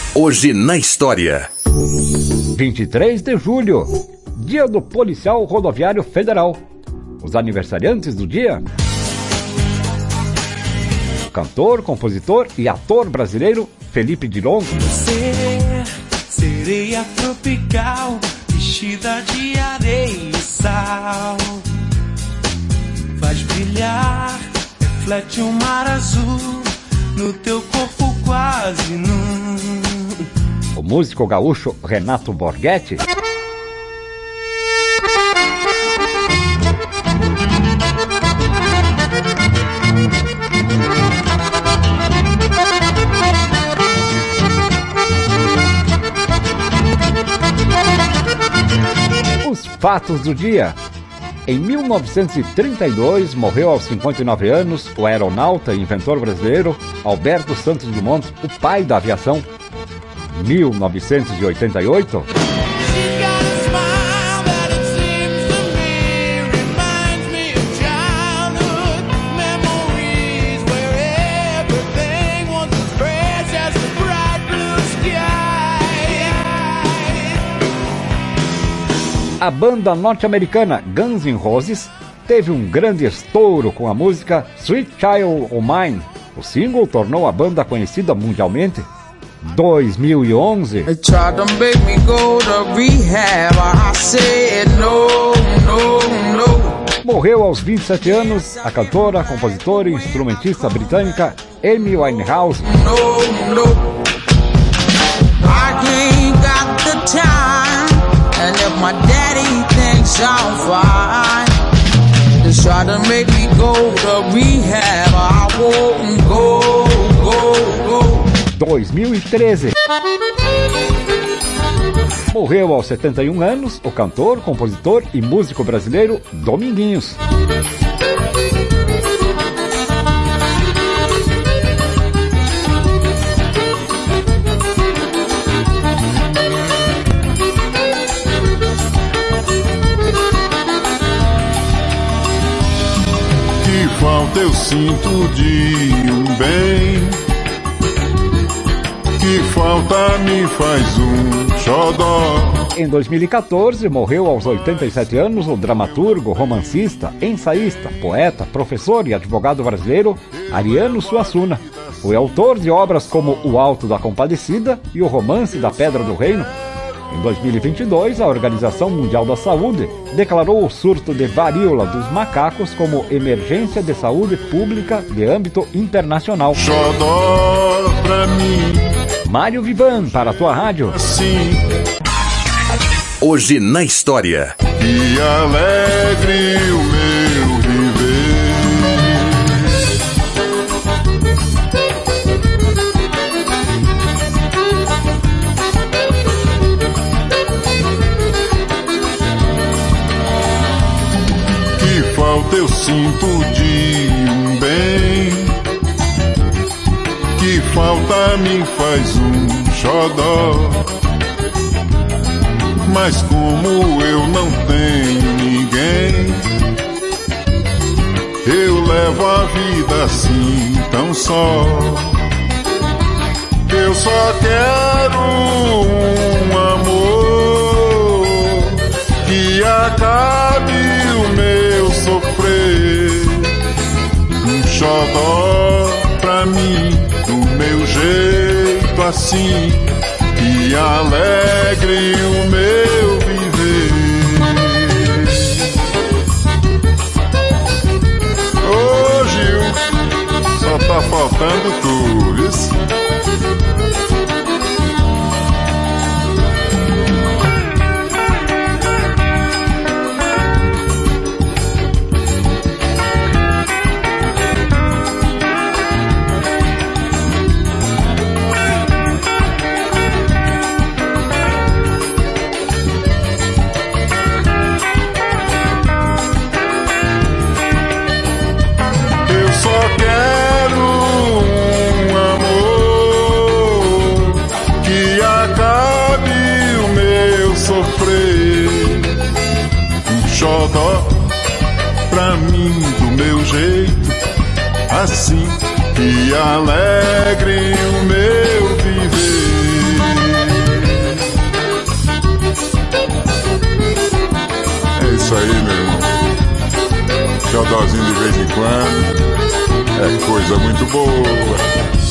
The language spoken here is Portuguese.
Hoje na história. 23 de julho, Dia do Policial Rodoviário Federal. Os aniversariantes do dia: cantor, compositor e ator brasileiro Felipe Dilon. Sereia tropical, vestida de areia e sal, faz brilhar, reflete um mar azul no teu corpo quase nu. O músico gaúcho Renato Borghetti. Os fatos do dia. Em 1932, morreu aos 59 anos o aeronauta e inventor brasileiro Alberto Santos Dumont, o pai da aviação. 1988. A banda norte-americana Guns N' Roses teve um grande estouro com a música Sweet Child O' Mine. O single tornou a banda conhecida mundialmente. 2011. Morreu aos 27 anos a cantora, compositora e instrumentista britânica Amy Winehouse. And if my daddy thinks I'm fine, just try to make me go to rehab. I won't go. 2013. Morreu aos 71 anos o cantor, compositor e músico brasileiro Dominguinhos. Falta eu sinto de um bem, que falta me faz um xodó. Em 2014, morreu aos 87 anos o dramaturgo, romancista, ensaísta, poeta, professor e advogado brasileiro Ariano Suassuna. Foi autor de obras como O Alto da Compadecida e O Romance da Pedra do Reino. Em 2022, a Organização Mundial da Saúde declarou o surto de varíola dos macacos como emergência de saúde pública de âmbito internacional. Xodó pra mim. Mário Vivan, para a tua rádio. Sim. Hoje na história. Que alegre o meu viver. Falta eu sinto de um bem, que falta me faz um xodó. Mas como eu não tenho ninguém, eu levo a vida assim tão só. Eu só quero um amor que acabe o meu sofrer, um xodó pra mim, do meu jeito assim, que alegre o meu viver. Ô Gil, só tá faltando tu, isso? Xodó pra mim, do meu jeito assim, que alegre o meu viver. isso aí, meu irmão. Xodózinho de vez em quando é coisa muito boa.